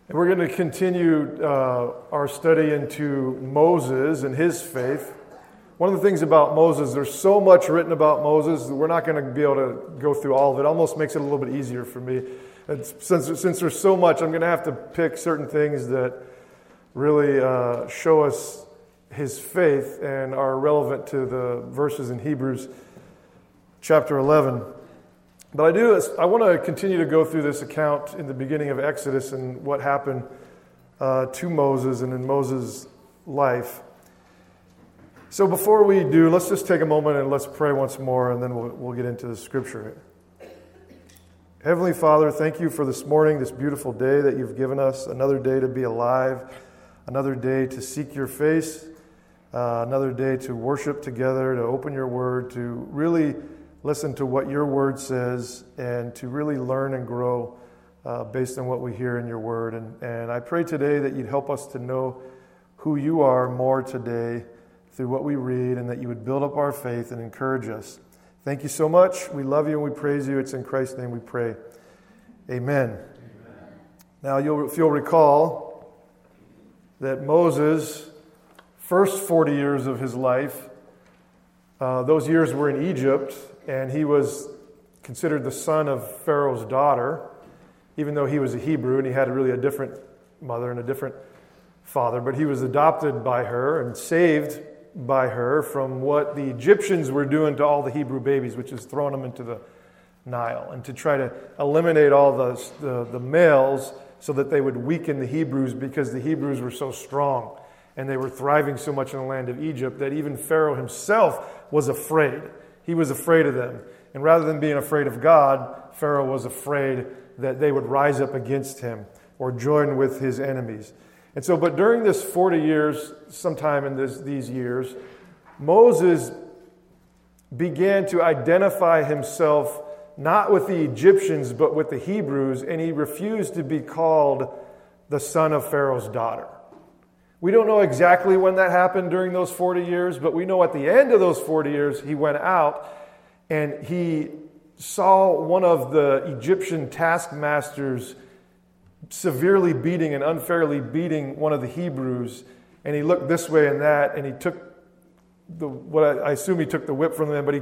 And we're going to continue our study into Moses and his faith. One of the things about Moses, there's so much written about Moses that we're not going to be able to go through all of it. It almost makes it a little bit easier for me. And since there's so much, I'm going to have to pick certain things that really show us his faith and are relevant to the verses in Hebrews chapter 11. But I want to continue to go through this account in the beginning of Exodus and what happened to Moses and in Moses' life. So before we do, let's just take a moment and let's pray once more, and then we'll get into the scripture. Heavenly Father, thank you for this morning, this beautiful day that you've given us, another day to be alive, another day to seek your face, another day to worship together, to open your word, to really listen to what your word says, and to really learn and grow based on what we hear in your word. And I pray today that you'd help us to know who you are more today through what we read, and that you would build up our faith and encourage us. Thank you so much. We love you and we praise you. It's in Christ's name we pray. Amen. Now, if you'll recall that Moses' first 40 years of his life, those years were in Egypt, and he was considered the son of Pharaoh's daughter, even though he was a Hebrew and he had really a different mother and a different father. But he was adopted by her and saved by her from what the Egyptians were doing to all the Hebrew babies, which is throwing them into the Nile, and to try to eliminate all the males so that they would weaken the Hebrews, because the Hebrews were so strong and they were thriving so much in the land of Egypt that even Pharaoh himself was afraid. He was afraid of them. And rather than being afraid of God, Pharaoh was afraid that they would rise up against him or join with his enemies. And so, but during this 40 years, sometime in these years, Moses began to identify himself not with the Egyptians, but with the Hebrews, and he refused to be called the son of Pharaoh's daughter. We don't know exactly when that happened during those 40 years, but we know at the end of those 40 years, he went out and he saw one of the Egyptian taskmasters severely beating and unfairly beating one of the Hebrews, and he looked this way and that, and he took I assume he took the whip from them, but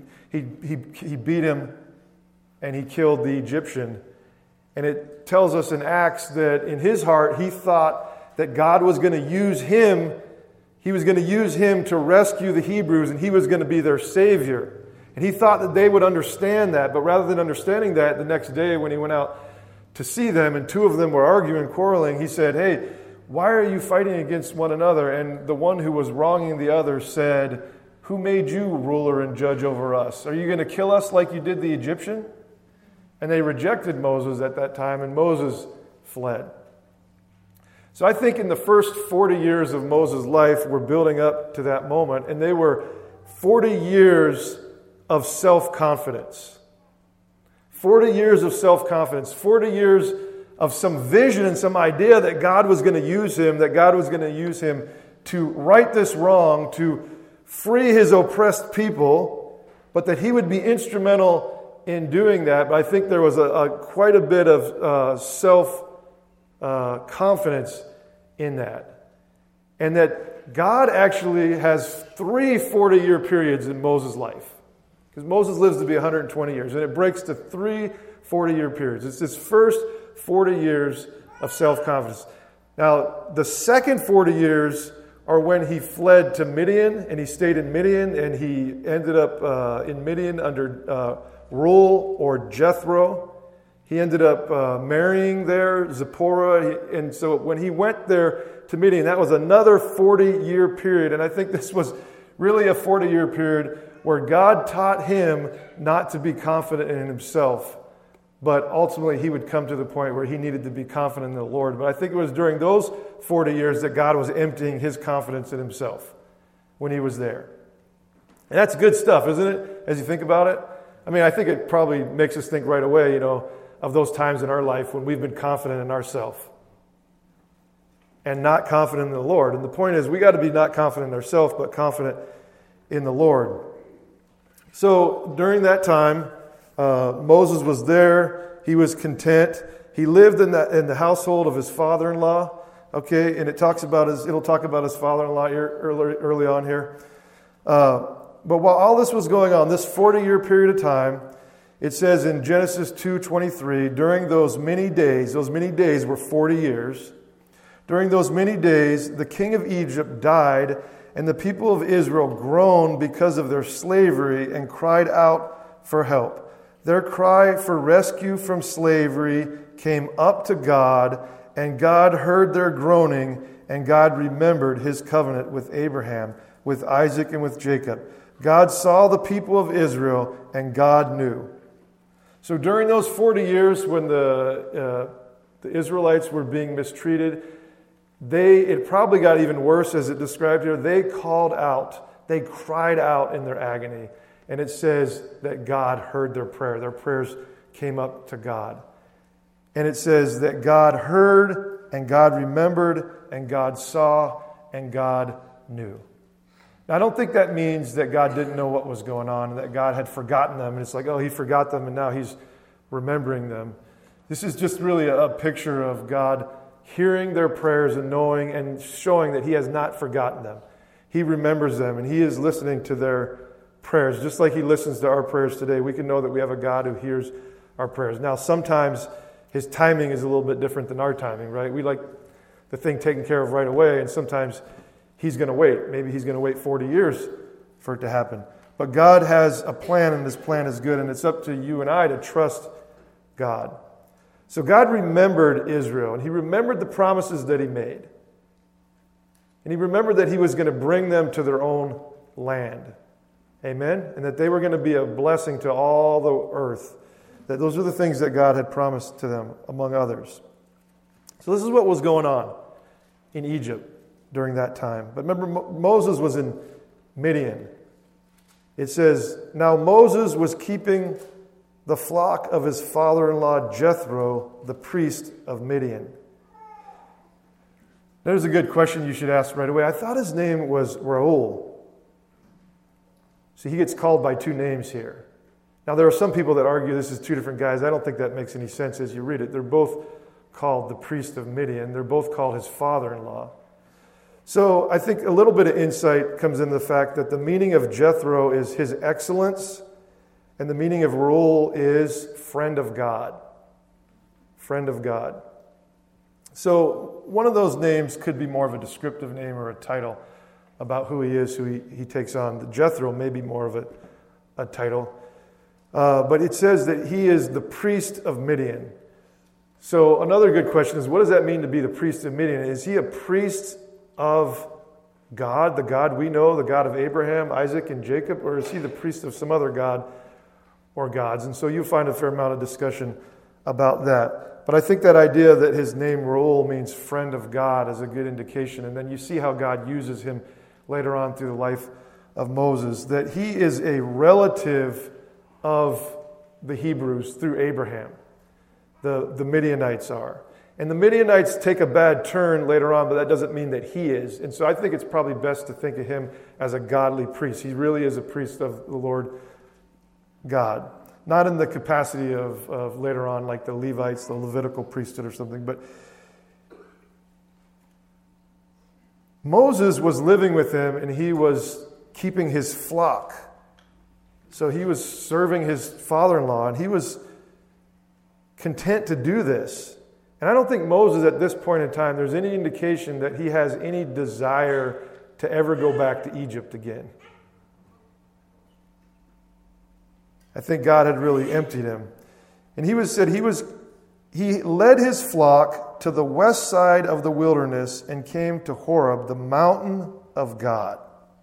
he beat him and he killed the Egyptian. And it tells us in Acts that in his heart he thought that God was going to use him. He was going to use him to rescue the Hebrews, and he was going to be their savior. And he thought that they would understand that, but rather than understanding that, the next day when he went out to see them, and two of them were arguing, quarreling, he said, "Hey, why are you fighting against one another?" And the one who was wronging the other said, "Who made you ruler and judge over us? Are you going to kill us like you did the Egyptian?" And they rejected Moses at that time, and Moses fled. So I think in the first 40 years of Moses' life, we're building up to that moment, and they were 40 years of self-confidence. 40 years of self-confidence, 40 years of some vision and some idea that God was going to use him, to right this wrong, to free his oppressed people, but that he would be instrumental in doing that. But I think there was quite a bit of self-confidence in that. And that God actually has 3 40-year periods in Moses' life. Because Moses lives to be 120 years, and it breaks to 3 40-year periods. It's his first 40 years of self-confidence. Now, the second 40 years are when he fled to Midian, and he stayed in Midian, and he ended up in Midian under Reuel or Jethro. He ended up marrying there, Zipporah, and so when he went there to Midian, that was another 40-year period, and I think this was really a 40-year period where God taught him not to be confident in himself, but ultimately he would come to the point where he needed to be confident in the Lord. But I think it was during those 40 years that God was emptying his confidence in himself when he was there. And that's good stuff, isn't it, as you think about it? I mean, I think it probably makes us think right away, of those times in our life when we've been confident in ourselves and not confident in the Lord. And the point is, we got to be not confident in ourselves, but confident in the Lord. So during that time, Moses was there. He was content. he lived in the household of his father-in-law. Okay, and it'll talk about his father-in-law early on here. But while all this was going on, this 40-year period of time, it says in Genesis 2:23, during those many days were 40 years. During those many days, the king of Egypt died, and the people of Israel groaned because of their slavery and cried out for help. Their cry for rescue from slavery came up to God, and God heard their groaning, and God remembered his covenant with Abraham, with Isaac, and with Jacob. God saw the people of Israel, and God knew. So during those 40 years when the Israelites were being mistreated, it probably got even worse as it described here. They cried out in their agony. And it says that God heard their prayer. Their prayers came up to God. And it says that God heard, and God remembered, and God saw, and God knew. Now, I don't think that means that God didn't know what was going on and that God had forgotten them. And it's like, oh, he forgot them and now he's remembering them. This is just really a picture of God hearing their prayers and knowing and showing that he has not forgotten them. He remembers them and he is listening to their prayers. Just like he listens to our prayers today, we can know that we have a God who hears our prayers. Now, sometimes his timing is a little bit different than our timing, right? We like the thing taken care of right away, and sometimes he's going to wait. Maybe he's going to wait 40 years for it to happen. But God has a plan, and this plan is good, and it's up to you and I to trust God. So God remembered Israel, and he remembered the promises that he made. And he remembered that he was going to bring them to their own land. Amen? And that they were going to be a blessing to all the earth. That those are the things that God had promised to them, among others. So this is what was going on in Egypt during that time. But remember, Moses was in Midian. It says, now Moses was keeping the flock of his father-in-law Jethro, the priest of Midian. There's a good question you should ask right away. I thought his name was Reuel. See, he gets called by two names here. Now, there are some people that argue this is two different guys. I don't think that makes any sense as you read it. They're both called the priest of Midian. They're both called his father-in-law. So I think a little bit of insight comes in the fact that the meaning of Jethro is his excellence, and the meaning of Reuel is friend of God. Friend of God. So one of those names could be more of a descriptive name or a title about who he is, who he takes on. The Jethro may be more of a title. But it says that he is the priest of Midian. So another good question is, what does that mean to be the priest of Midian? Is he a priest of God, the God we know, the God of Abraham, Isaac, and Jacob, or is he the priest of some other God or gods? And so you find a fair amount of discussion about that. But I think that idea that his name Reuel means friend of God is a good indication. And then you see how God uses him later on through the life of Moses, that he is a relative of the Hebrews through Abraham. The Midianites are. And the Midianites take a bad turn later on, but that doesn't mean that he is. And so I think it's probably best to think of him as a godly priest. He really is a priest of the Lord God. Not in the capacity of later on like the Levites, the Levitical priesthood or something, but Moses was living with him and he was keeping his flock. So he was serving his father-in-law and he was content to do this. And I don't think Moses at this point in time, there's any indication that he has any desire to ever go back to Egypt again. I think God had really emptied him. And he led his flock to the west side of the wilderness and came to Horeb, the mountain of God,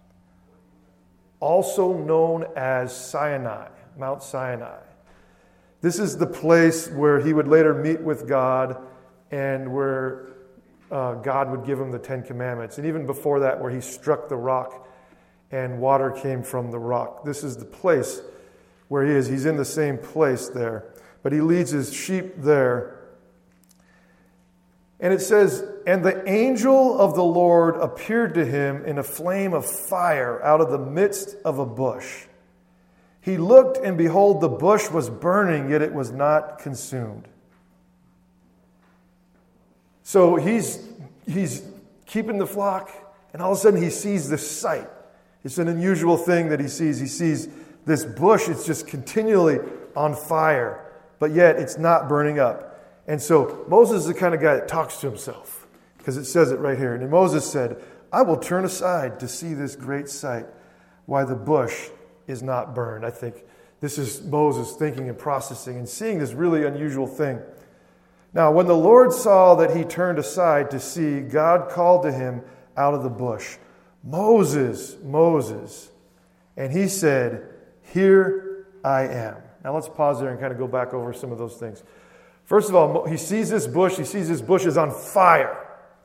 also known as Sinai, Mount Sinai. This is the place where he would later meet with God and where God would give him the Ten Commandments. And even before that, where he struck the rock and water came from the rock. This is the place where he is. He's in the same place there. But he leads his sheep there. And it says, and the angel of the Lord appeared to him in a flame of fire out of the midst of a bush. He looked, and behold, the bush was burning, yet it was not consumed. So he's keeping the flock, and all of a sudden he sees this sight. It's an unusual thing that he sees. He sees this bush. It's just continually on fire, but yet it's not burning up. And so Moses is the kind of guy that talks to himself, because it says it right here. And Moses said, I will turn aside to see this great sight, why the bush is not burned. I think this is Moses thinking and processing and seeing this really unusual thing. Now, when the Lord saw that he turned aside to see, God called to him out of the bush, Moses, Moses. And he said, here I am. Now let's pause there and kind of go back over some of those things. First of all, he sees this bush. He sees this bush is on fire.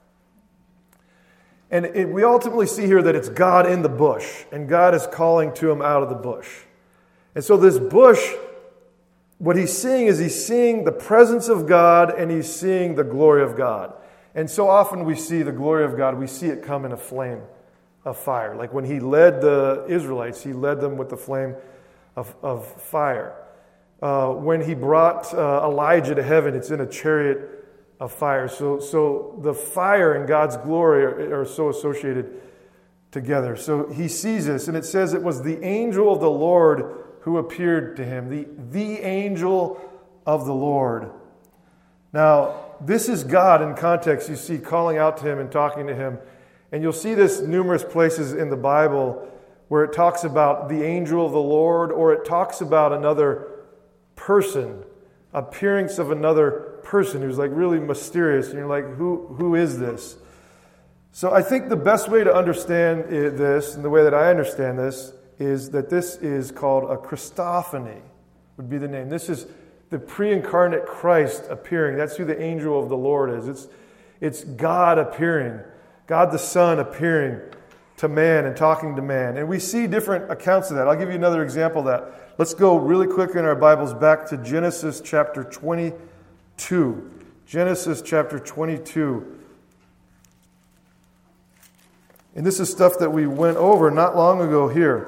And we ultimately see here that it's God in the bush. And God is calling to him out of the bush. And so this bush, what he's seeing is he's seeing the presence of God and he's seeing the glory of God. And so often we see the glory of God, we see it come in a flame of fire. Like when he led the Israelites, he led them with the flame of fire. When he brought Elijah to heaven, it's in a chariot of fire. So the fire and God's glory are so associated together. So he sees this, and it says it was the angel of the Lord who appeared to him, the angel of the Lord. Now, this is God in context. You see calling out to him and talking to him. And you'll see this numerous places in the Bible where it talks about the angel of the Lord, or it talks about another person, appearance of another person who's like really mysterious. And you're like, who is this? So I think the best way to understand this, and the way that I understand this, is that this is called a Christophany, would be the name. This is the pre-incarnate Christ appearing. That's who the angel of the Lord is. It's God appearing, God the Son appearing to man and talking to man. And we see different accounts of that. I'll give you another example of that. Let's go really quick in our Bibles back to Genesis chapter 22. Genesis chapter 22. And this is stuff that we went over not long ago here.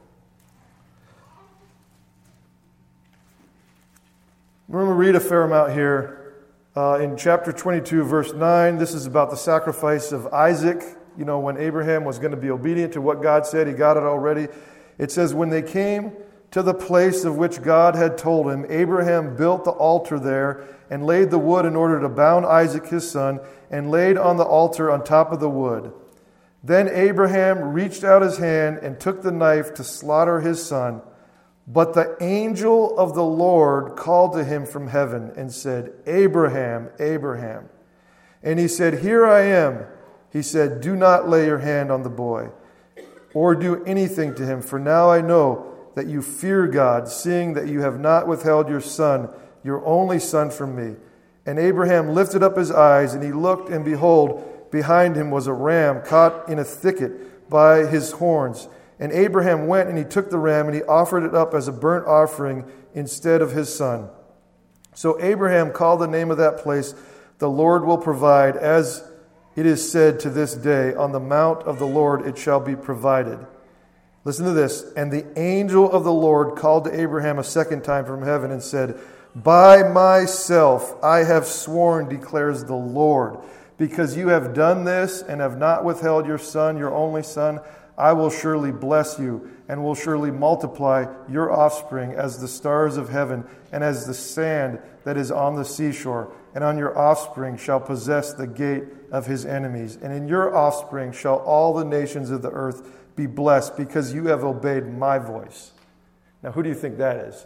We're going to read a fair amount here. In chapter 22, verse 9, this is about the sacrifice of Isaac. You know, when Abraham was going to be obedient to what God said, he got it already. It says, when they came to the place of which God had told him, Abraham built the altar there and laid the wood in order to bound Isaac his son, and laid on the altar on top of the wood. Then Abraham reached out his hand and took the knife to slaughter his son. But the angel of the Lord called to him from heaven and said, Abraham, Abraham. And he said, here I am. He said, do not lay your hand on the boy or do anything to him, for now I know that you fear God, seeing that you have not withheld your son, your only son, from me. And Abraham lifted up his eyes, and he looked, and behold, behind him was a ram caught in a thicket by his horns. And Abraham went and he took the ram and he offered it up as a burnt offering instead of his son. So Abraham called the name of that place, the Lord will provide, as it is said to this day, on the mount of the Lord it shall be provided. Listen to this. And the angel of the Lord called to Abraham a second time from heaven and said, by myself I have sworn, declares the Lord, because you have done this and have not withheld your son, your only son, I will surely bless you and will surely multiply your offspring as the stars of heaven and as the sand that is on the seashore. And on your offspring shall possess the gate of his enemies. And in your offspring shall all the nations of the earth be blessed, because you have obeyed my voice. Now, who do you think that is?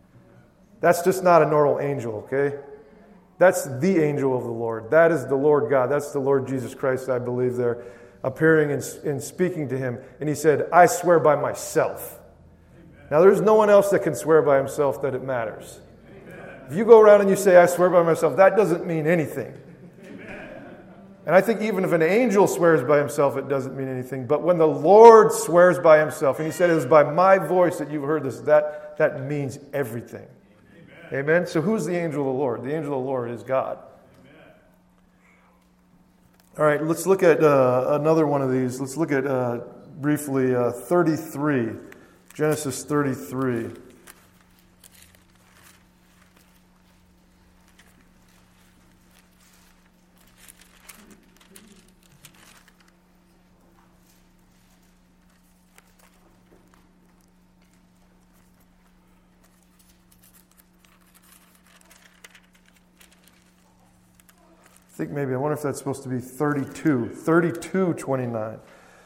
That's just not a normal angel, okay? That's the angel of the Lord. That is the Lord God. That's the Lord Jesus Christ, I believe, there, appearing and speaking to him. And he said, I swear by myself. Amen. Now, there's no one else that can swear by himself that it matters. Amen. If you go around and you say, I swear by myself, that doesn't mean anything. Amen. And I think even if an angel swears by himself, it doesn't mean anything. But when the Lord swears by himself, and he said, it is by my voice that you've heard this, that means everything. Amen. Amen. So who's the angel of the Lord? The angel of the Lord is God. Amen. All right, let's look at another one of these. Let's look at briefly 33, Genesis 33. think maybe, I wonder if that's supposed to be 32. 32:29.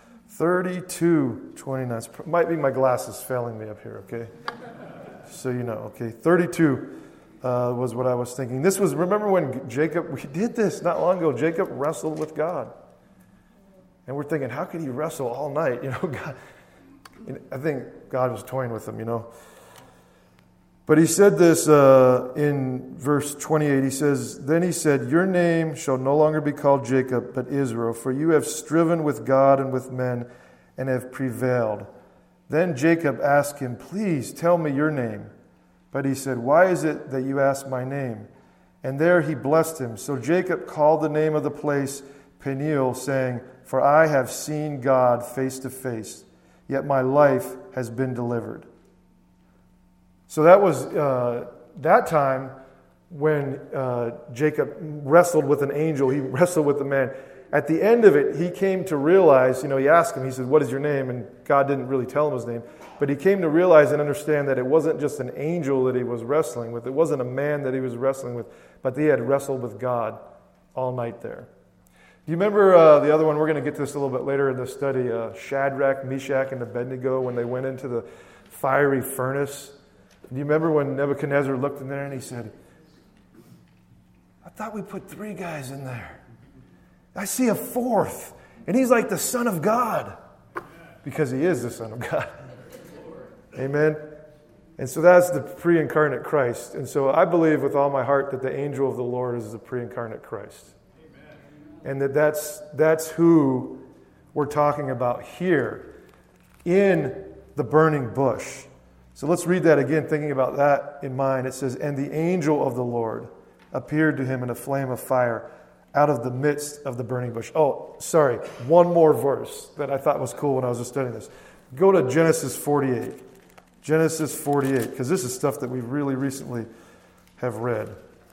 32:29. It might be my glasses failing me up here, okay? So you know, okay. 32 was what I was thinking. This was, remember when Jacob, we did this not long ago, Jacob wrestled with God. And we're thinking, how could he wrestle all night? You know, God, I think God was toying with him, you know. But he said this in verse 28. He says, then he said, your name shall no longer be called Jacob, but Israel, for you have striven with God and with men and have prevailed. Then Jacob asked him, please tell me your name. But he said, why is it that you ask my name? And there he blessed him. So Jacob called the name of the place Peniel, saying, for I have seen God face to face, yet my life has been delivered. So that was that time when Jacob wrestled with an angel. He wrestled with the man. At the end of it, he came to realize, you know, he asked him, he said, what is your name? And God didn't really tell him his name. But he came to realize and understand that it wasn't just an angel that he was wrestling with. It wasn't a man that he was wrestling with, but he had wrestled with God all night there. Do you remember the other one? We're going to get to this a little bit later in the study. Shadrach, Meshach, and Abednego, when they went into the fiery furnace. Do you remember when Nebuchadnezzar looked in there and he said, I thought we put 3 guys in there. I see a 4th. And he's like the Son of God. Because he is the Son of God. Amen. And so that's the pre-incarnate Christ. And so I believe with all my heart that the angel of the Lord is the pre-incarnate Christ. And that's who we're talking about here in the burning bush. So let's read that again, thinking about that in mind. It says, and the angel of the Lord appeared to him in a flame of fire out of the midst of the burning bush. Oh, sorry, one more verse that I thought was cool when I was studying this. Go to Genesis 48. Genesis 48, because this is stuff that we really recently have read.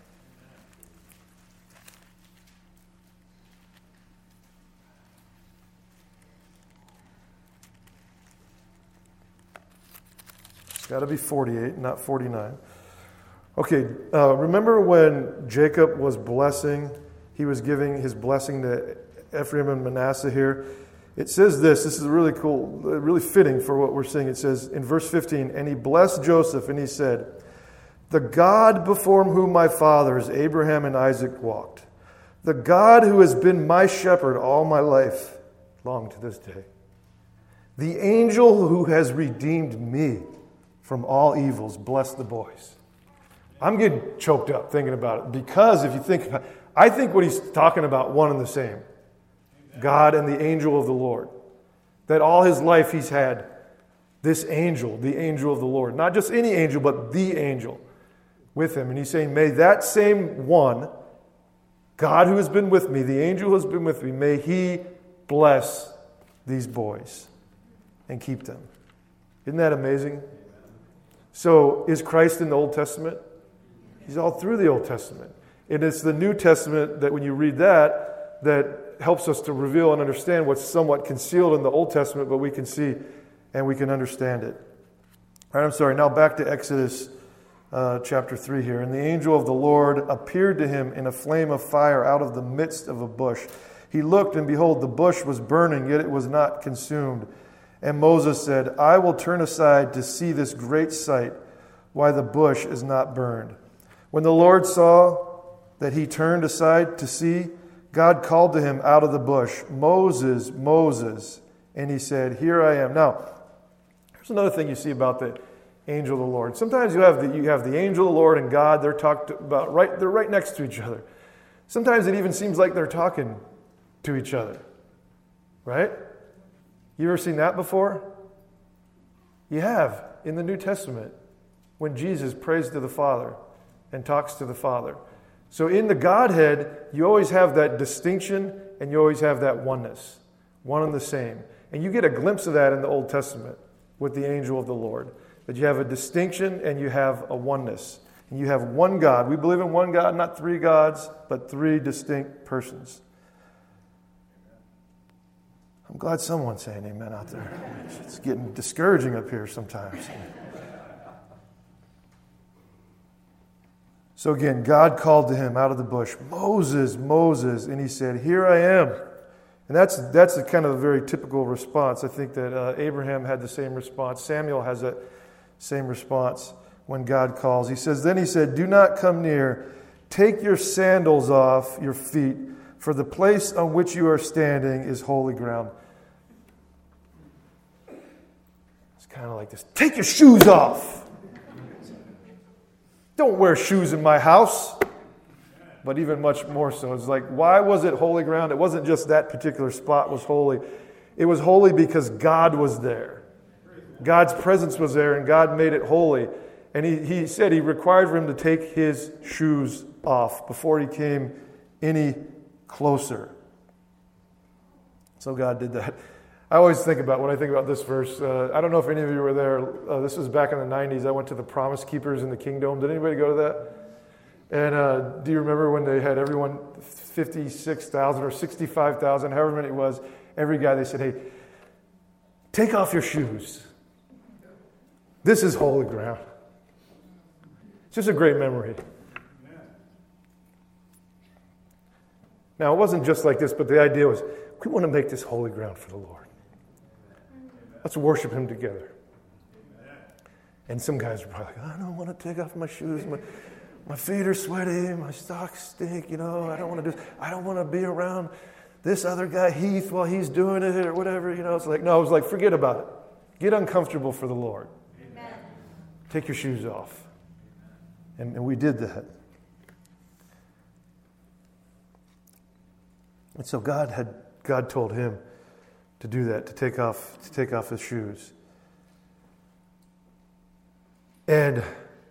It's got to be 48, not 49. Okay, remember when Jacob was blessing, he was giving his blessing to Ephraim and Manasseh here? It says this is really cool, really fitting for what we're seeing. It says in verse 15, and he blessed Joseph and he said, the God before whom my fathers, Abraham and Isaac, walked, the God who has been my shepherd all my life, long to this day, the angel who has redeemed me from all evils, bless the boys. I'm getting choked up thinking about it because if you think about it, I think what he's talking about one and the same. God and the angel of the Lord. That all his life he's had this angel, the angel of the Lord. Not just any angel, but the angel with him. And he's saying, may that same one, God who has been with me, the angel who has been with me, may he bless these boys and keep them. Isn't that amazing? So is Christ in the Old Testament? He's all through the Old Testament. And it's the New Testament that when you read that helps us to reveal and understand what's somewhat concealed in the Old Testament, but we can see and we can understand it. All right, I'm sorry. Now back to Exodus chapter 3 here. And the angel of the Lord appeared to him in a flame of fire out of the midst of a bush. He looked, and behold, the bush was burning, yet it was not consumed. And Moses said, I will turn aside to see this great sight, why the bush is not burned. When the Lord saw that he turned aside to see, God called to him out of the bush, Moses, Moses. And he said, here I am. Now, here's another thing you see about the angel of the Lord. Sometimes you have the angel of the Lord and God, they're talked about they're right next to each other. Sometimes it even seems like they're talking to each other. Right? You ever seen that before? You have in the New Testament when Jesus prays to the Father and talks to the Father. So in the Godhead, you always have that distinction and you always have that oneness, one and the same. And you get a glimpse of that in the Old Testament with the angel of the Lord, that you have a distinction and you have a oneness. And you have one God. We believe in one God, not 3 gods, but 3 distinct persons. I'm glad someone's saying amen out there. It's getting discouraging up here sometimes. So again, God called to him out of the bush, Moses, Moses, and he said, here I am. And that's a kind of a very typical response. I think that Abraham had the same response. Samuel has that same response when God calls. Then he said, do not come near. Take your sandals off your feet, for the place on which you are standing is holy ground. It's kind of like this. Take your shoes off. Don't wear shoes in my house. But even much more so. It's like, why was it holy ground? It wasn't just that particular spot was holy. It was holy because God was there. God's presence was there, and God made it holy. And he said he required for him to take his shoes off before he came any closer. So God did that. I always think about, when I think about this verse, I don't know if any of you were there. This was back in the 90s. I went to the Promise Keepers in the Kingdom. Did anybody go to that? And do you remember when they had everyone, 56,000 or 65,000, however many it was, every guy, they said, hey, take off your shoes. This is holy ground. It's just a great memory. Now, it wasn't just like this, but the idea was, we want to make this holy ground for the Lord. Let's worship him together. And some guys were probably like, I don't want to take off my shoes. My feet are sweaty. My socks stink. I don't want to do. I don't want to be around this other guy, Heath, while he's doing it or whatever. It's like, no, I was like, forget about it. Get uncomfortable for the Lord. Amen. Take your shoes off. And we did that. And so God told him to do that, to take off his shoes. And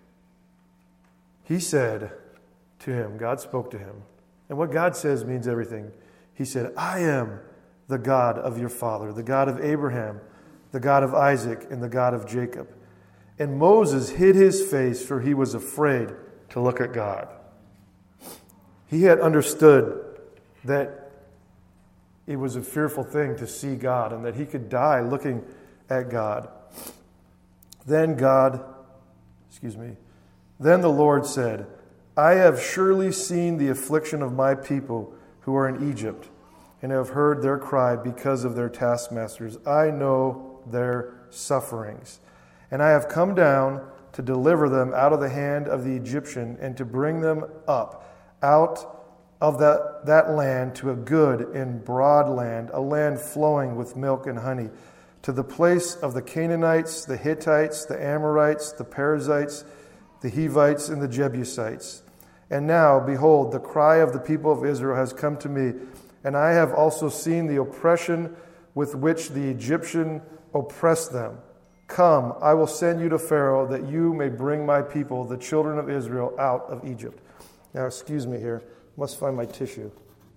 he said to him, God spoke to him. And what God says means everything. He said, I am the God of your father, the God of Abraham, the God of Isaac, and the God of Jacob. And Moses hid his face, for he was afraid to look at God. He had understood that it was a fearful thing to see God and that he could die looking at God. Then the Lord said, I have surely seen the affliction of my people who are in Egypt, and have heard their cry because of their taskmasters. I know their sufferings. And I have come down to deliver them out of the hand of the Egyptian, and to bring them up out of that land to a good and broad land, a land flowing with milk and honey, to the place of the Canaanites, the Hittites, the Amorites, the Perizzites, the Hivites, and the Jebusites. And now, behold, the cry of the people of Israel has come to me, and I have also seen the oppression with which the Egyptian oppressed them. Come, I will send you to Pharaoh, that you may bring my people, the children of Israel, out of Egypt. Now, excuse me here. Must find my tissue.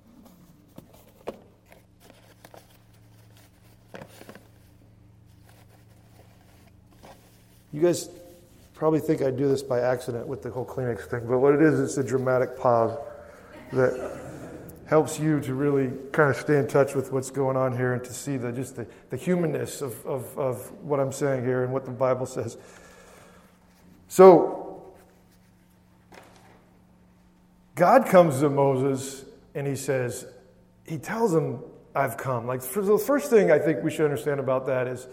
You guys probably think I do this by accident with the whole Kleenex thing, but what it is, it's a dramatic pause that helps you to really kind of stay in touch with what's going on here and to see the humanness of what I'm saying here and what the Bible says. So, God comes to Moses and he tells him, I've come. Like, the first thing I think we should understand about that is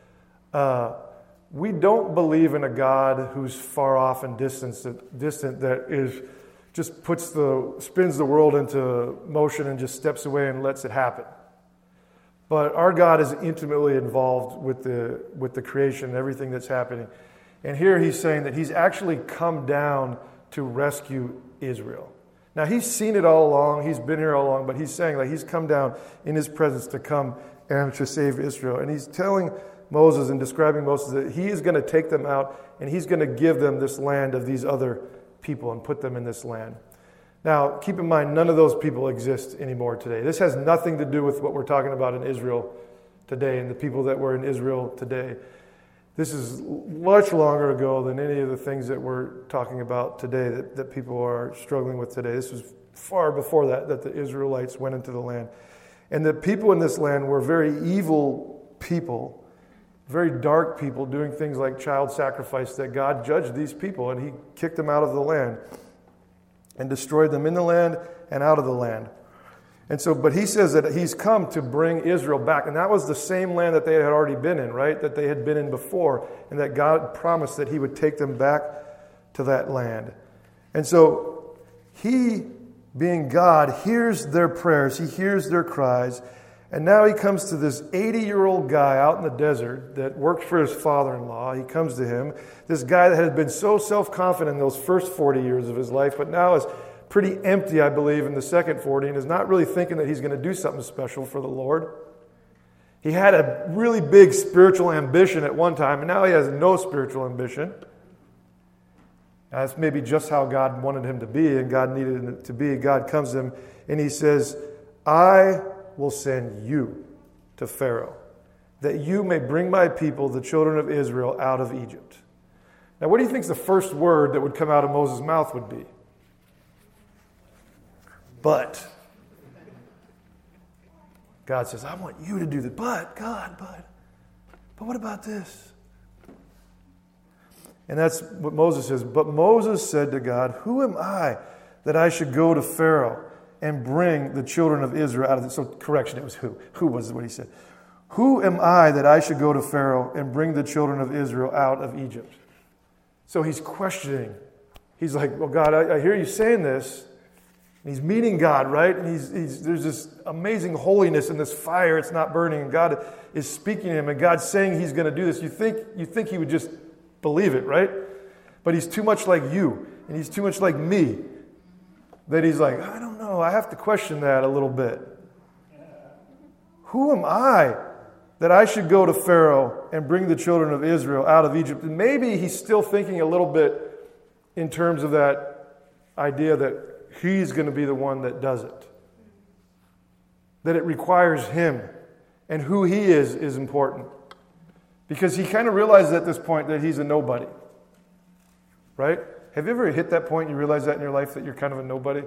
we don't believe in a God who's far off and distant that is just spins the world into motion and just steps away and lets it happen. But our God is intimately involved with the creation and everything that's happening. And here he's saying that he's actually come down to rescue Israel. Now, he's seen it all along. He's been here all along. But he's saying that he's come down in his presence to come and to save Israel. And he's telling Moses and describing Moses that he is going to take them out and he's going to give them this land of these other people and put them in this land. Now, keep in mind, none of those people exist anymore today. This has nothing to do with what we're talking about in Israel today and the people that were in Israel today. This is much longer ago than any of the things that we're talking about today that people are struggling with today. This was far before that the Israelites went into the land. And the people in this land were very evil people, very dark people, doing things like child sacrifice, that God judged these people and he kicked them out of the land. and destroyed them in the land and out of the land. And so, but he says that he's come to bring Israel back. And that was the same land that they had already been in, right? That they had been in before. And that God promised that he would take them back to that land. And so he, being God, hears their prayers. He hears their cries. And now he comes to this 80-year-old guy out in the desert that worked for his father-in-law. He comes to him. This guy that had been so self-confident in those first 40 years of his life, but now is pretty empty, I believe, in the second 40, and is not really thinking that he's going to do something special for the Lord. He had a really big spiritual ambition at one time, and now he has no spiritual ambition. That's maybe just how God wanted him to be, and God needed him to be. God comes to him, and he says, I will send you to Pharaoh, that you may bring my people, the children of Israel, out of Egypt. Now, what do you think the first word that would come out of Moses' mouth would be? But. God says, I want you to do this. But, God, but what about this? And that's what Moses says. But Moses said to God, who am I that I should go to Pharaoh and bring the children of Israel out of this? So, correction, it was who. Who was what he said. Who am I that I should go to Pharaoh and bring the children of Israel out of Egypt? So he's questioning. He's like, well, God, I hear you saying this. And he's meeting God, right? And there's this amazing holiness in this fire. It's not burning. And God is speaking to him. And God's saying he's going to do this. You think he would just believe it, right? But he's too much like you. And he's too much like me. That he's like, I don't know. I have to question that a little bit. Who am I that I should go to Pharaoh and bring the children of Israel out of Egypt? And maybe he's still thinking a little bit in terms of that idea that he's going to be the one that does it. That it requires him. And who he is important. Because he kind of realizes at this point that he's a nobody. Right? Have you ever hit that point and you realize that in your life that you're kind of a nobody?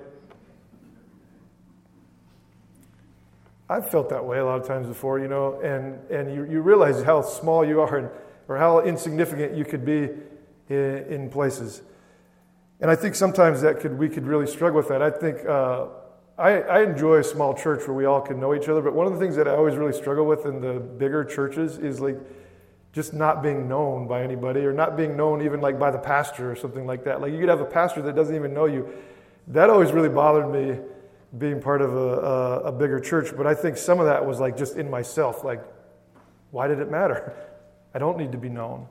I've felt that way a lot of times before, and you realize how small you are or how insignificant you could be in places. And I think sometimes we could really struggle with that. I think I enjoy a small church where we all can know each other, but one of the things that I always really struggle with in the bigger churches is like just not being known by anybody, or not being known even like by the pastor or something like that. Like you could have a pastor that doesn't even know you. That always really bothered me being part of a bigger church, but I think some of that was like just in myself, like, why did it matter? I don't need to be known,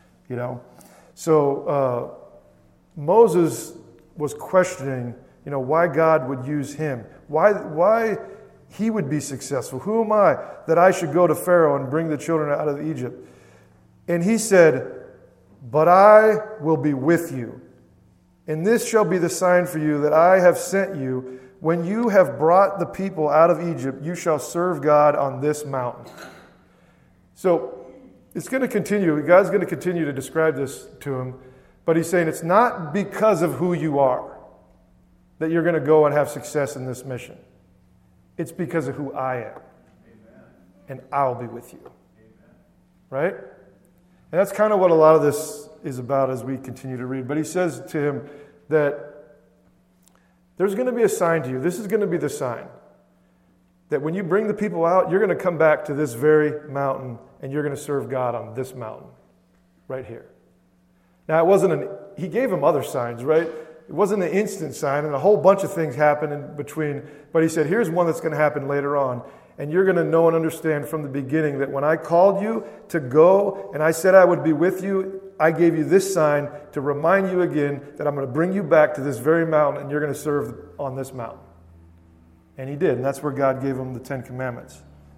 So Moses was questioning, why God would use him, why he would be successful. Who am I that I should go to Pharaoh and bring the children out of Egypt? And he said, but I will be with you, and this shall be the sign for you that I have sent you. When you have brought the people out of Egypt, you shall serve God on this mountain. So it's going to continue. God's going to continue to describe this to him. But he's saying it's not because of who you are that you're going to go and have success in this mission. It's because of who I am. Amen. And I'll be with you. Amen. Right? And that's kind of what a lot of this is about as we continue to read. But he says to him that there's going to be a sign to you. This is going to be the sign. That when you bring the people out, you're going to come back to this very mountain and you're going to serve God on this mountain. Right here. Now, he gave him other signs, right? It wasn't an instant sign, and a whole bunch of things happened in between. But he said, here's one that's going to happen later on. And you're going to know and understand from the beginning that when I called you to go and I said I would be with you, I gave you this sign to remind you again that I'm going to bring you back to this very mountain and you're going to serve on this mountain. And he did, and that's where God gave him the 10 Commandments.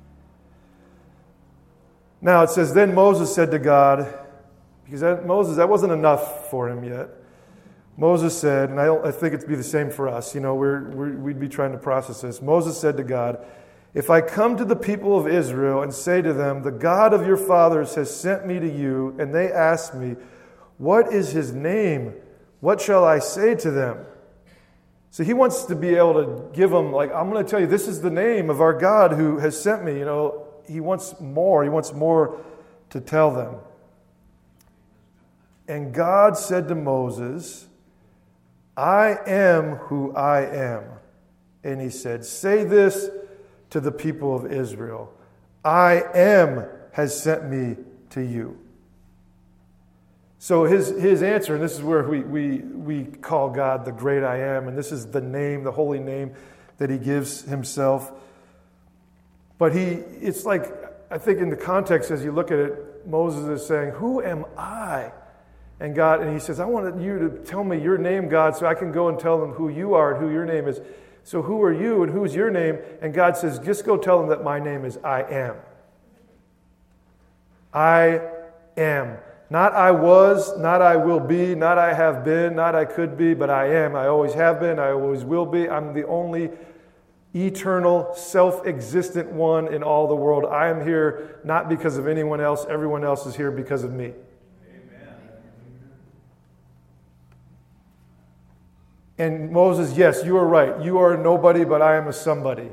Now it says, then Moses said to God, because that wasn't enough for him yet. Moses said, and I think it'd be the same for us. We'd be trying to process this. Moses said to God, if I come to the people of Israel and say to them, the God of your fathers has sent me to you, and they ask me, what is his name? What shall I say to them? So he wants to be able to give them, I'm going to tell you, this is the name of our God who has sent me. He wants more. He wants more to tell them. And God said to Moses, I am who I am. And he said, say this to the people of Israel. I am has sent me to you. So his answer, and this is where we call God the great I am, and this is the name, the holy name that he gives himself. But it's like, I think in the context as you look at it, Moses is saying, who am I? And he says, I want you to tell me your name, God, so I can go and tell them who you are and who your name is. So who are you and who's your name? And God says, just go tell them that my name is I am. I am. Not I was, not I will be, not I have been, not I could be, but I am. I always have been, I always will be. I'm the only eternal, self-existent one in all the world. I am here not because of anyone else. Everyone else is here because of me. Amen. And Moses, yes, you are right. You are a nobody, but I am a somebody.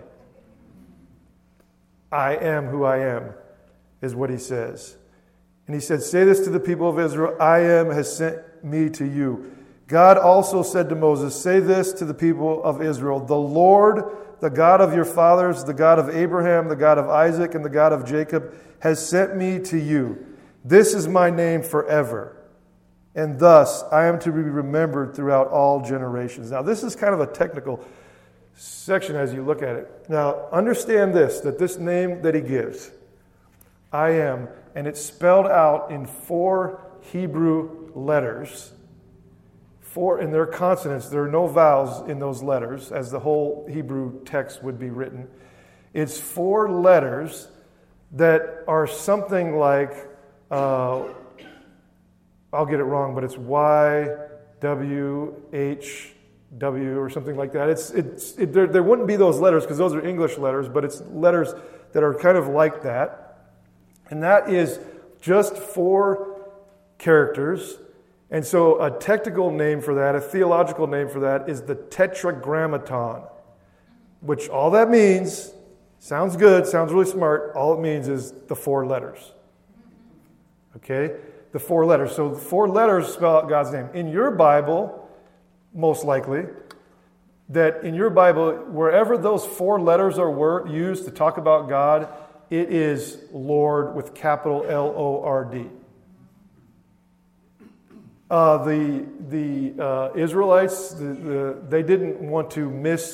I am who I am, is what he says. And he said, say this to the people of Israel, I am has sent me to you. God also said to Moses, say this to the people of Israel, the Lord, the God of your fathers, the God of Abraham, the God of Isaac, and the God of Jacob, has sent me to you. This is my name forever. And thus I am to be remembered throughout all generations. Now this is kind of a technical section as you look at it. Now understand this, that this name that he gives, I am, and it's spelled out in 4 Hebrew letters. 4, and they're consonants. There are no vowels in those letters, as the whole Hebrew text would be written. It's 4 letters that are something like, I'll get it wrong, but it's Y, W, H, W, or something like that. There wouldn't be those letters because those are English letters, but it's letters that are kind of like that. And that is just 4 characters. And so a technical name for that, a theological name for that, is the Tetragrammaton, which all that means, sounds good, sounds really smart, all it means is the 4 letters. Okay? The 4 letters. So the 4 letters spell out God's name. In your Bible, most likely, that in your Bible, wherever those 4 letters are used to talk about God, it is Lord with capital L-O-R-D. The Israelites, they didn't want to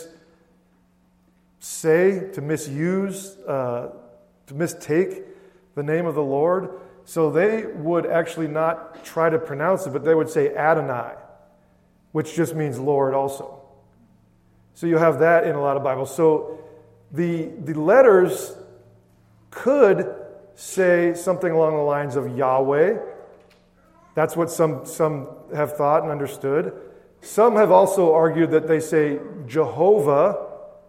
misuse, to mistake the name of the Lord. So they would actually not try to pronounce it, but they would say Adonai, which just means Lord also. So you have that in a lot of Bibles. So the letters could say something along the lines of Yahweh. That's what some have thought and understood. Some have also argued that they say Jehovah,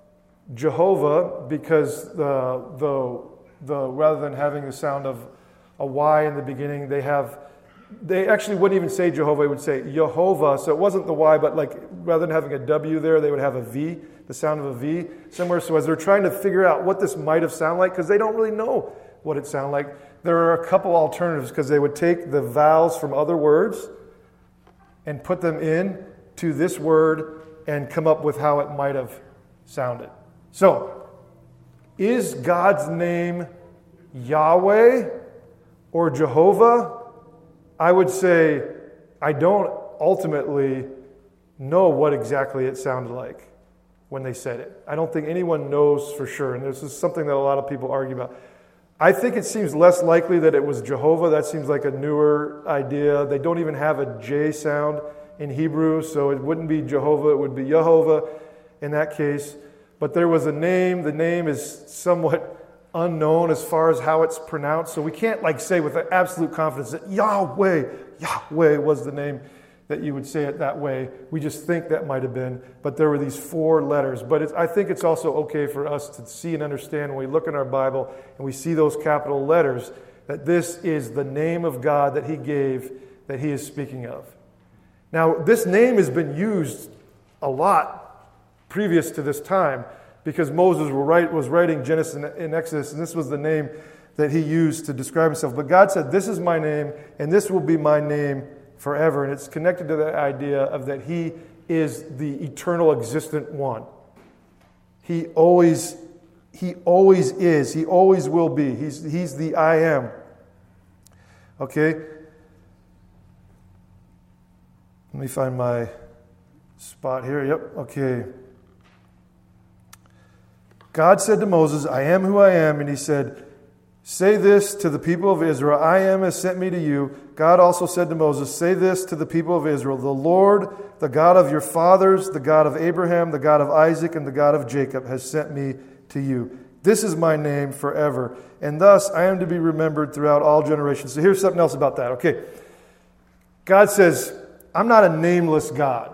because the rather than having the sound of a Y in the beginning, they actually wouldn't even say Jehovah, they would say Yehovah. So it wasn't the Y, but like rather than having a W there, they would have a V, the sound of a V somewhere. So as they're trying to figure out what this might have sounded like, because they don't really know what it sounded like, there are a couple alternatives, because they would take the vowels from other words and put them in to this word and come up with how it might have sounded. So, is God's name Yahweh or Jehovah? I would say I don't ultimately know what exactly it sounded like when they said it. I don't think anyone knows for sure, and this is something that a lot of people argue about. I think it seems less likely that it was Jehovah. That seems like a newer idea. They don't even have a J sound in Hebrew, so it wouldn't be Jehovah, it would be Yehovah in that case. But there was a name. The name is somewhat unknown as far as how it's pronounced. So we can't say with absolute confidence that Yahweh was the name that you would say it that way. We just think that might have been. But there were these 4 letters. But I think it's also okay for us to see and understand when we look in our Bible and we see those capital letters that this is the name of God that he gave, that he is speaking of. Now, this name has been used a lot previous to this time, because Moses was writing Genesis and Exodus, and this was the name that he used to describe himself. But God said, this is my name, and this will be my name forever. And it's connected to that idea of that he is the eternal existent one. He always is. He always will be. He's the I am. Okay? Let me find my spot here. Yep. Okay. God said to Moses, I am who I am. And he said, say this to the people of Israel, I am has sent me to you. God also said to Moses, say this to the people of Israel, the Lord, the God of your fathers, the God of Abraham, the God of Isaac, and the God of Jacob has sent me to you. This is my name forever, and thus I am to be remembered throughout all generations. So here's something else about that. Okay, God says, I'm not a nameless God.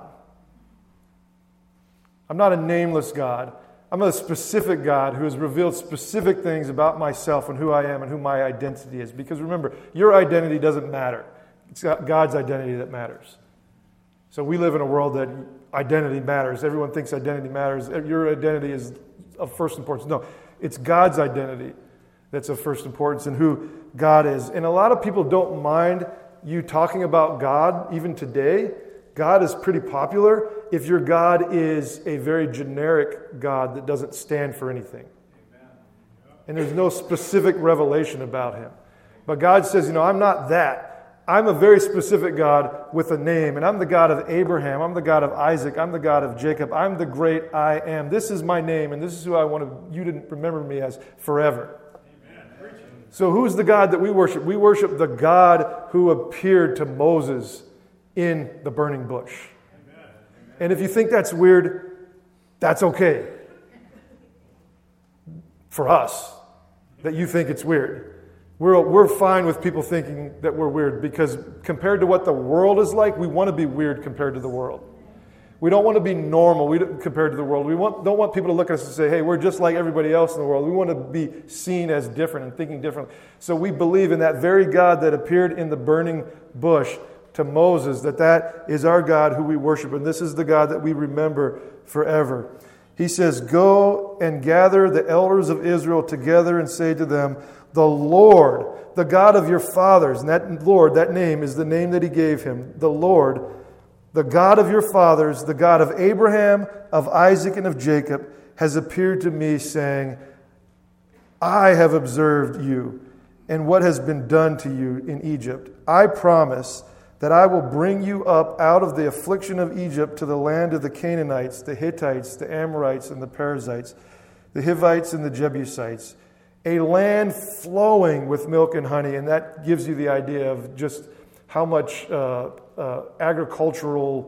I'm not a nameless God. I'm a specific God who has revealed specific things about myself and who I am and who my identity is. Because remember, your identity doesn't matter. It's God's identity that matters. So we live in a world that identity matters. Everyone thinks identity matters. Your identity is of first importance. No, it's God's identity that's of first importance and who God is. And a lot of people don't mind you talking about God even today. God is pretty popular if your God is a very generic God that doesn't stand for anything. And there's no specific revelation about him. But God says, I'm not that. I'm a very specific God with a name. And I'm the God of Abraham. I'm the God of Isaac. I'm the God of Jacob. I'm the great I am. This is my name, and this is who I want you to remember me as forever. Amen. So who's the God that we worship? We worship the God who appeared to Moses in the burning bush. Amen. And if you think that's weird, that's okay. For us, that you think it's weird. We're fine with people thinking that we're weird because compared to what the world is like, we want to be weird compared to the world. We don't want to be normal compared to the world. We don't want people to look at us and say, hey, we're just like everybody else in the world. We want to be seen as different and thinking differently. So we believe in that very God that appeared in the burning bush to Moses, that is our God who we worship, and this is the God that we remember forever. He says, go and gather the elders of Israel together and say to them, the Lord, the God of your fathers, and that Lord, that name is the name that he gave him, the Lord, the God of your fathers, the God of Abraham, of Isaac, and of Jacob, has appeared to me, saying, I have observed you and what has been done to you in Egypt. I promise that I will bring you up out of the affliction of Egypt to the land of the Canaanites, the Hittites, the Amorites, and the Perizzites, the Hivites, and the Jebusites, a land flowing with milk and honey. And that gives you the idea of just how much agricultural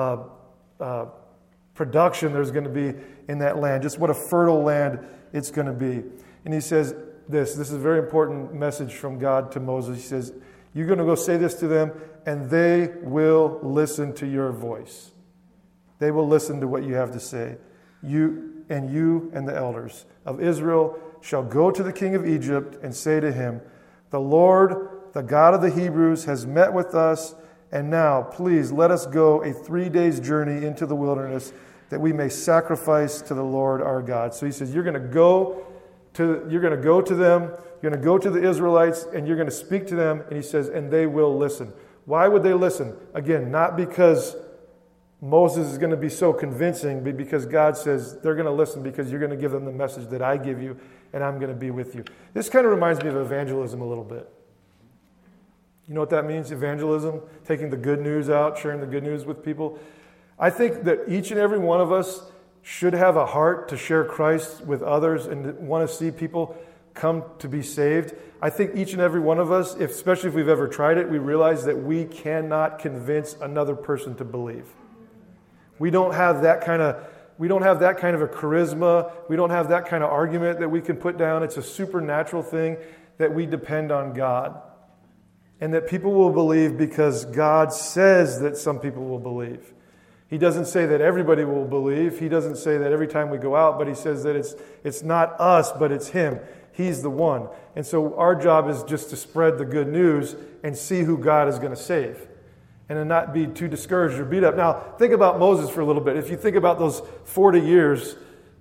production there's going to be in that land, just what a fertile land it's going to be. And he says this is a very important message from God to Moses. He says, you're going to go say this to them, and they will listen to your voice. They will listen to what you have to say. You and the elders of Israel shall go to the king of Egypt and say to him, the Lord, the God of the Hebrews, has met with us, and now, please, let us go a 3 days journey into the wilderness that we may sacrifice to the Lord our God. So he says, you're going to go to them, you're going to go to the Israelites, and you're going to speak to them, and he says, and they will listen. Why would they listen? Again, not because Moses is going to be so convincing, but because God says they're going to listen because you're going to give them the message that I give you, and I'm going to be with you. This kind of reminds me of evangelism a little bit. You know what that means, evangelism? Taking the good news out, sharing the good news with people. I think that each and every one of us should have a heart to share Christ with others and want to see people come to be saved. I think each and every one of us, especially if we've ever tried it, we realize that we cannot convince another person to believe. We don't have that kind of a charisma. We don't have that kind of argument that we can put down. It's a supernatural thing that we depend on God. And that people will believe because God says that some people will believe. He doesn't say that everybody will believe. He doesn't say that every time we go out, but he says that it's not us, but it's him. He's the one. And so our job is just to spread the good news and see who God is going to save. And to not be too discouraged or beat up. Now, think about Moses for a little bit. If you think about those 40 years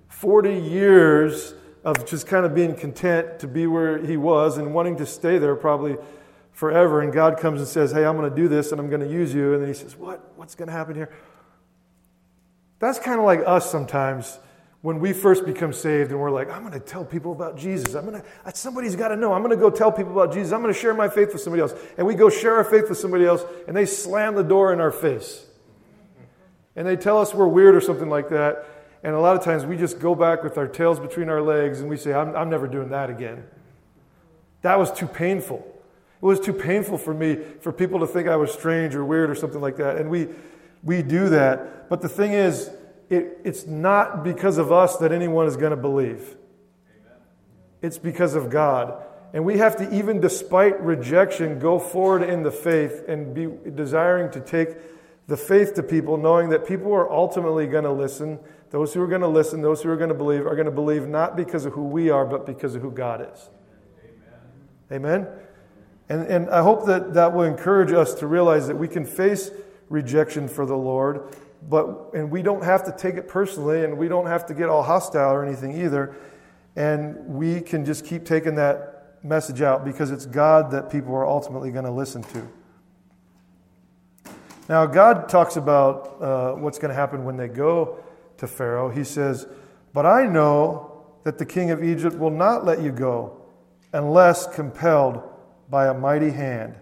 of just kind of being content to be where he was and wanting to stay there probably forever. And God comes and says, hey, I'm going to do this and I'm going to use you. And then he says, what's going to happen here? That's kind of like us sometimes when we first become saved and we're like, I'm going to tell people about Jesus. Somebody's got to know. I'm going to go tell people about Jesus. I'm going to share my faith with somebody else. And we go share our faith with somebody else, and they slam the door in our face. And they tell us we're weird or something like that. And a lot of times we just go back with our tails between our legs and we say, I'm never doing that again. That was too painful. It was too painful for me, for people to think I was strange or weird or something like that. And we do that. But the thing is, it's not because of us that anyone is going to believe. Amen. It's because of God. And we have to, even despite rejection, go forward in the faith and be desiring to take the faith to people, knowing that people are ultimately going to listen. Those who are going to listen, those who are going to believe not because of who we are, but because of who God is. Amen? And I hope that will encourage us to realize that we can face rejection for the Lord, and we don't have to take it personally, and we don't have to get all hostile or anything either. And we can just keep taking that message out because it's God that people are ultimately going to listen to. Now, God talks about what's going to happen when they go to Pharaoh. He says, "But I know that the king of Egypt will not let you go unless compelled by a mighty hand.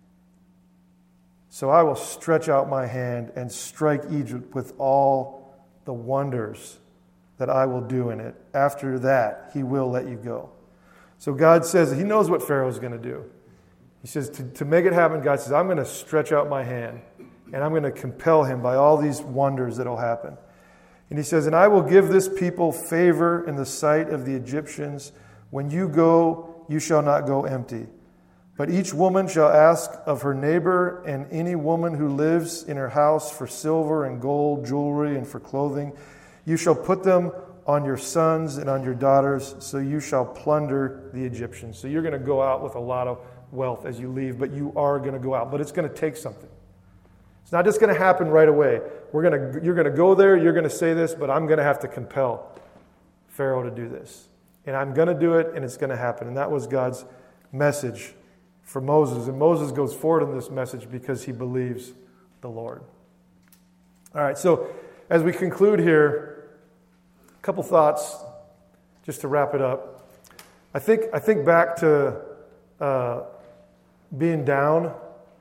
So I will stretch out my hand and strike Egypt with all the wonders that I will do in it. After that, he will let you go." So God says he knows what Pharaoh's going to do. He says to make it happen, God says, I'm going to stretch out my hand and I'm going to compel him by all these wonders that will happen. And he says, "And I will give this people favor in the sight of the Egyptians. When you go, you shall not go empty. But each woman shall ask of her neighbor and any woman who lives in her house for silver and gold, jewelry, and for clothing. You shall put them on your sons and on your daughters, so you shall plunder the Egyptians." So you're going to go out with a lot of wealth as you leave, but you are going to go out. But it's going to take something. It's not just going to happen right away. You're going to go there, you're going to say this, but I'm going to have to compel Pharaoh to do this. And I'm going to do it, and it's going to happen. And that was God's message for Moses. And Moses goes forward in this message because he believes the Lord. All right, so as we conclude here, a couple thoughts just to wrap it up. I think back to being down.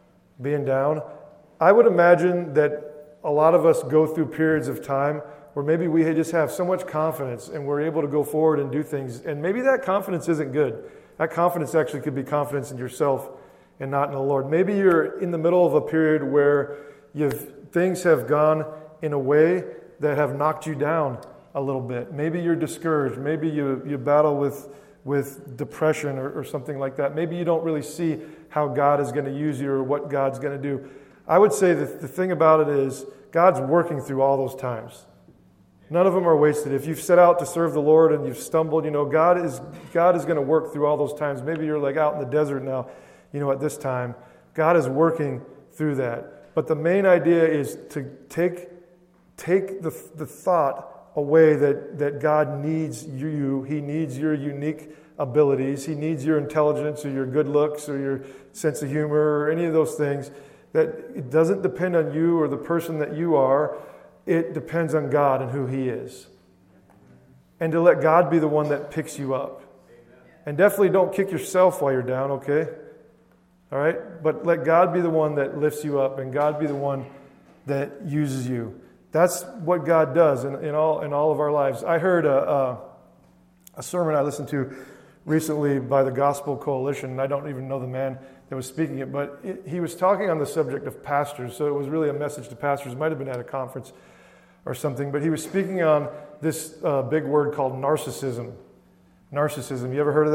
I would imagine that a lot of us go through periods of time where maybe we just have so much confidence and we're able to go forward and do things. And maybe that confidence isn't good. That confidence actually could be confidence in yourself and not in the Lord. Maybe you're in the middle of a period where things have gone in a way that have knocked you down a little bit. Maybe you're discouraged. Maybe you battle with depression or something like that. Maybe you don't really see how God is going to use you or what God's going to do. I would say that the thing about it is God's working through all those times. None of them are wasted. If you've set out to serve the Lord and you've stumbled, God is going to work through all those times. Maybe you're like out in the desert now, at this time. God is working through that. But the main idea is to take the thought away that God needs you. He needs your unique abilities. He needs your intelligence or your good looks or your sense of humor or any of those things. That it doesn't depend on you or the person that you are. It depends on God and who He is. And to let God be the one that picks you up. And definitely don't kick yourself while you're down, okay? All right? But let God be the one that lifts you up and God be the one that uses you. That's what God does in all of our lives. I heard a sermon I listened to recently by the Gospel Coalition, and I don't even know the man that was speaking it, but he was talking on the subject of pastors, so it was really a message to pastors. It might have been at a conference or something, but he was speaking on this big word called narcissism. Narcissism, you ever heard of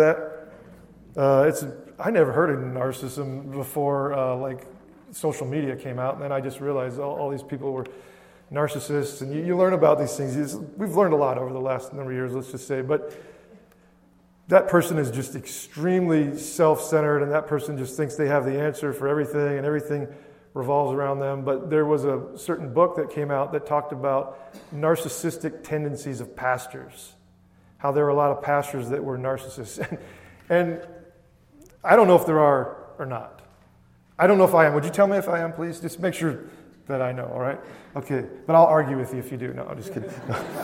that? I never heard of narcissism before social media came out, and then I just realized all these people were narcissists, and you learn about these things. We've learned a lot over the last number of years, let's just say, but that person is just extremely self-centered, and that person just thinks they have the answer for everything, and everything revolves around them. But there was a certain book that came out that talked about narcissistic tendencies of pastors, how there were a lot of pastors that were narcissists. And I don't know if there are or not. I don't know if I am. Would you tell me if I am, please? Just make sure that I know, all right? Okay, but I'll argue with you if you do. No, I'm just kidding.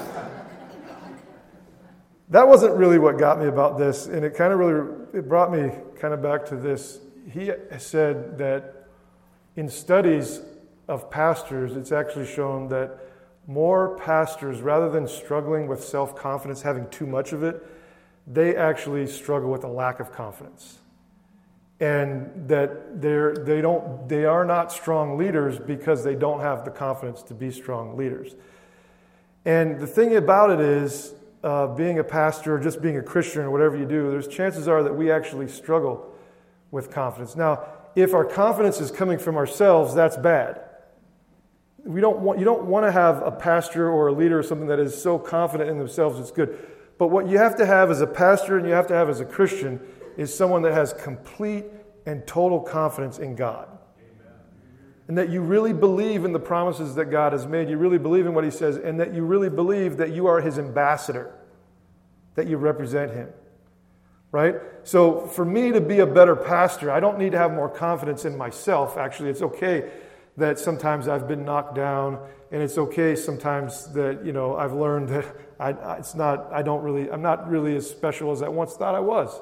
That wasn't really what got me about this, and it brought me kind of back to this. He said that in studies of pastors, it's actually shown that more pastors, rather than struggling with self-confidence, having too much of it, they actually struggle with a lack of confidence. And that they are not strong leaders because they don't have the confidence to be strong leaders. And the thing about it is, being a pastor or just being a Christian or whatever you do, there's chances are that we actually struggle with confidence. Now, if our confidence is coming from ourselves, that's bad. You don't want to have a pastor or a leader or something that is so confident in themselves it's good. But what you have to have as a pastor and you have to have as a Christian is someone that has complete and total confidence in God. Amen. And that you really believe in the promises that God has made. You really believe in what He says, and that you really believe that you are His ambassador, that you represent Him. Right? So for me to be a better pastor, I don't need to have more confidence in myself. Actually, it's okay that sometimes I've been knocked down, and it's okay sometimes that, I've learned that I'm not really as special as I once thought I was.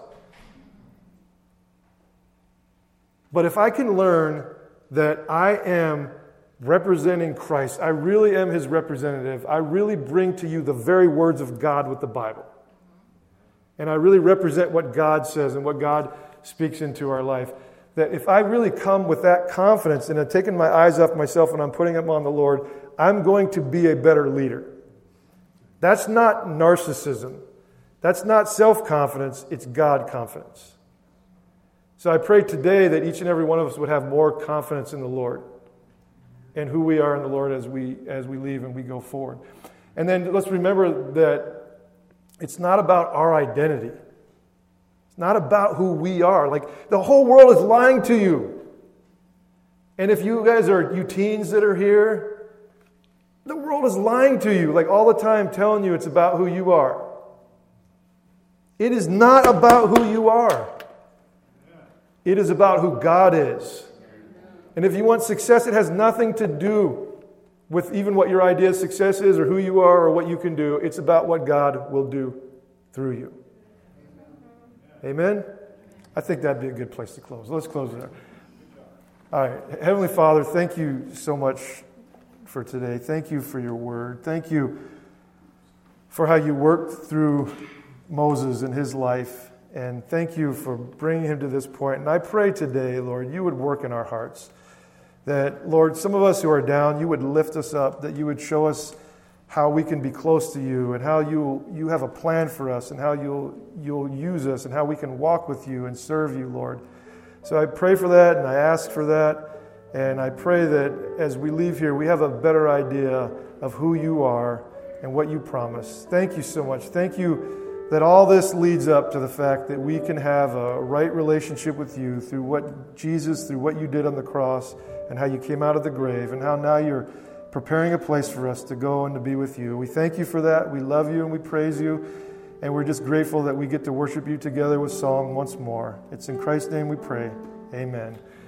But if I can learn that I am representing Christ, I really am His representative, I really bring to you the very words of God with the Bible. And I really represent what God says and what God speaks into our life. That if I really come with that confidence and I've taken my eyes off myself and I'm putting them on the Lord, I'm going to be a better leader. That's not narcissism. That's not self-confidence. It's God confidence. So I pray today that each and every one of us would have more confidence in the Lord and who we are in the Lord as we leave and we go forward. And then let's remember that it's not about our identity. It's not about who we are. Like, the whole world is lying to you. And if you teens that are here, the world is lying to you, like all the time, telling you it's about who you are. It is not about who you are. It is about who God is. And if you want success, it has nothing to do with even what your idea of success is or who you are or what you can do. It's about what God will do through you. Amen? I think that'd be a good place to close. Let's close there. All right. Heavenly Father, thank you so much for today. Thank you for your word. Thank you for how you worked through Moses and his life. And thank you for bringing him to this point. And I pray today, Lord, you would work in our hearts. That, Lord, some of us who are down, you would lift us up, that you would show us how we can be close to you and how you have a plan for us and how you'll use us and how we can walk with you and serve you, Lord. So I pray for that and I ask for that. And I pray that as we leave here, we have a better idea of who you are and what you promise. Thank you so much. Thank you that all this leads up to the fact that we can have a right relationship with you through through what you did on the cross and how you came out of the grave and how now you're preparing a place for us to go and to be with you. We thank you for that. We love you and we praise you. And we're just grateful that we get to worship you together with song once more. It's in Christ's name we pray. Amen.